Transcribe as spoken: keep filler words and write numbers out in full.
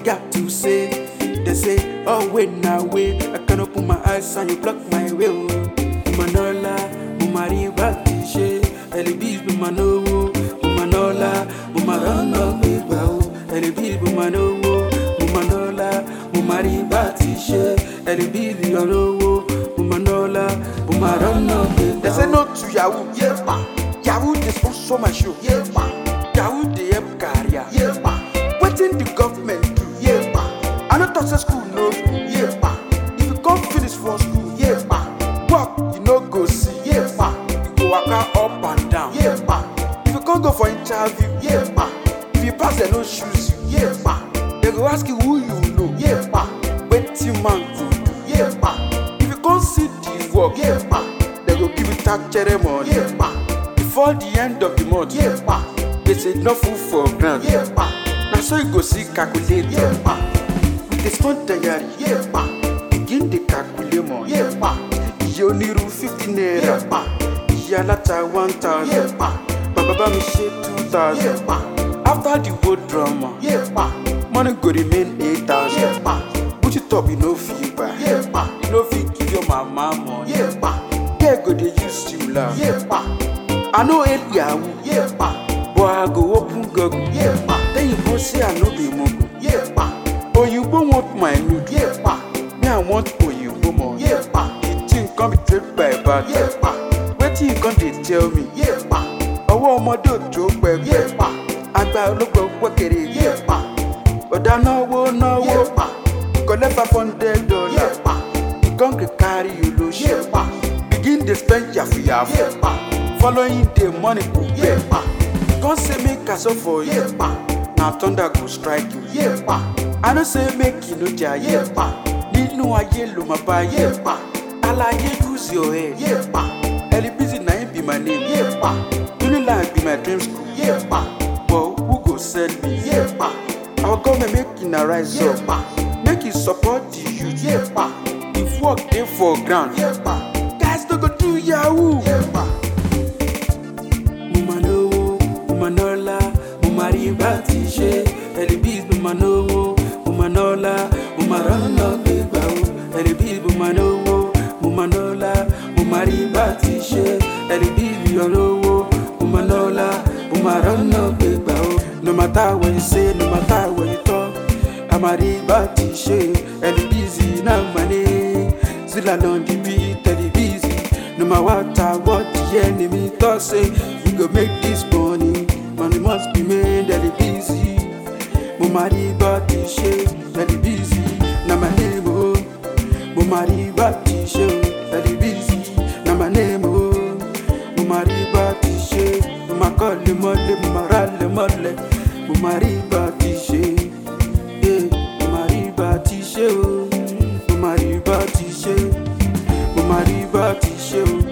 got to say. They say, oh wait now wait, I can open my eyes and you block my way. Manola, Mumari Batishe, Elibis Bumano, Mumanola, Mumarana Bibao, Elibis Bumano, Mumanola, Mumari Batishe, Elibis Bumano, Mumanola, Mumarana Bibao. They say no to Yahoo, yeah, ma. Yahoo, they sponsor my show, yeah, ma. Yahoo, they help career, yeah, ma. Waiting the government do, yeah, ma. I don't touch the school, no school, yeah, ma. If you can't finish for school, yeah, ma. Work, you no go see, yeah, ma. You go walk up and down, yeah, ma. If you can't go for interview, yeah, ma. If you pass, they no choose you, yeah, ma. They go ask you who you know, yeah, ma. Waiting man go do, yeah, ma. If you can't see the work, yeah, ma. They go give you tax ceremony, yeah, ma. Before the end of the month, yeah, ma. They say no food for ground, yeah, ma. Now so you go see calculator, yeah, ma. With the small diary, yeah, ma. Begin the calculator, yeah, ma. You need fifty naira, yeah, ma. You lata one thousand, yeah, ma. Baba me share two thousand, yeah, ma. After the whole drama, yeah, ma. Money go remain eight thousand, yeah, ma. Put it up, you no feel bad, yeah, ma. You no feel give your mama money, yeah, ma. They go they use you laugh, yeah, ma. I know it Yahoo, yeah, ma. Boy I go open Google, yeah, ma. Then you go say I know the mogo, yeah, ma. Oh you won't want my nude, yeah, ma. Me I want oh you woman, yeah, ma. The thing come be trade by bad, yeah, ma. What you come they tell me, yeah, ma. I want my dog joke, baby, yeah, ma. I got look at what it is, yeah, ma. But I know wo no wo, yeah, ma. Collect five hundred dollars, yeah, ma. You can't carry you lose, yeah, ma. Begin to spend your free, yeah, ma. Following the money go pay, yeah, ma. Don't say make a so for you, yeah, ma. Now thunder go strike you, yeah, ma. I don't say make you no jaya, yeah, ma. Need no a yellow my buy, yeah, ma. I like you use your head, yeah, ma. Ellie busy name be my name, yeah, ma. Unilag be my dream school, yeah, ma. Well, who go send me, yeah, ma. I'll come and make you a rise up, yeah, ma. Make you support the youth, yeah, ma. If work there for ground, yeah, ma. Guys don't go do Yahoo, yeah, ma. Mumano, Mumanola, Mumari Batishe, Elibis Bumano, Mumanola, Mumarana Bibao, Elibis Bumano, Mumanola, Mumari Batishe, Elibis Bumano, Mumanola, Mumarana Bibao. No matter what you say, no matter what you talk, Amari Batishe, Elibis na money, Zilla on the beat, Elibis. No matter what I what the enemy talk say, we go make this money. Money must be made, that it busy. Mumari Batishe, that it busy. Na my name oh, Mumari Batishe, that it busy. Na my name oh, Mumari Batishe. Muma call le mole, muma rale mole. Mumari Batishe, yeah. Mumari Batishe, oh. Mumari Batishe, Mumari Batishe.